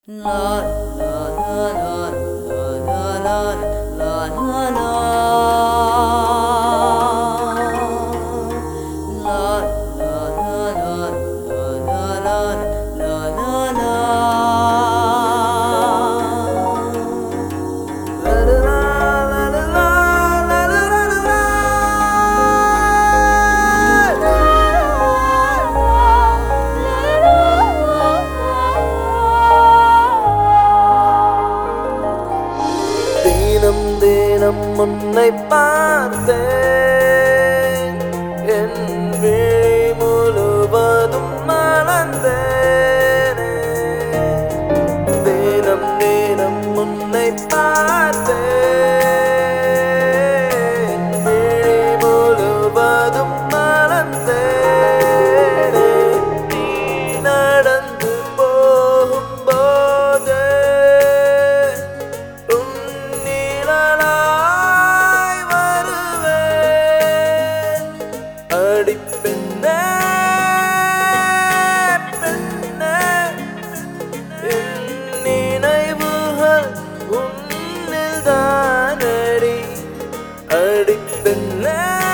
தினம் உன்னை பார்த்தேன், என் விழி முழுவதும் மலர்ந்தேனே. தினம் உன்னை பார்த்தேன், விழி முழுவதும் மலர்ந்தேனே. நீ நடந்து போகும்போது பெண்ணே பெண்ணே, என் நினைவுகள் உன்னில் தானடி. அடி பெண்ணே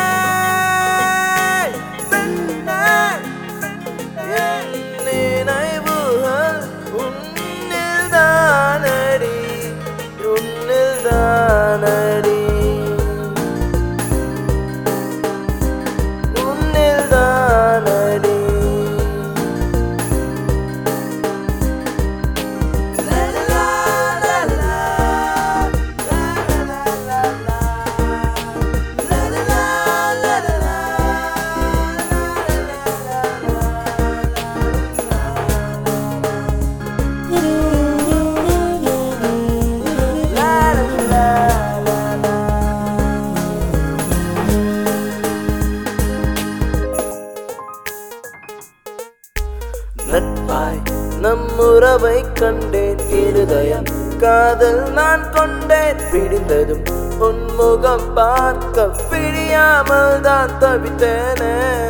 பெண்ணே, என் நினைவுகள் உன்னில் தானடி, உன்னில் தானடி. நட்பாய் நம் உறவை கண்டேன், இருதயம் காதல் நான் கொண்டேன். பிடிந்ததும் உன்முகம் பார்க்க பிடியாமல் தான் தவித்தேனே.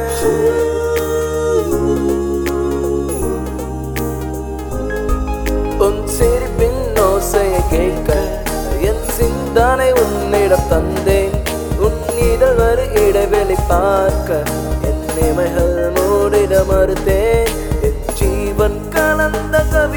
உன் சிரிப்பின் ஓசையை கேட்க என் சிந்தனை உன்னிடம் தந்தேன். உன் இதழ் வரு இடைவெளி பார்க்க என் இமைகள் மூடிட மறுத்தேன். ஜீவன் கலந்த கவி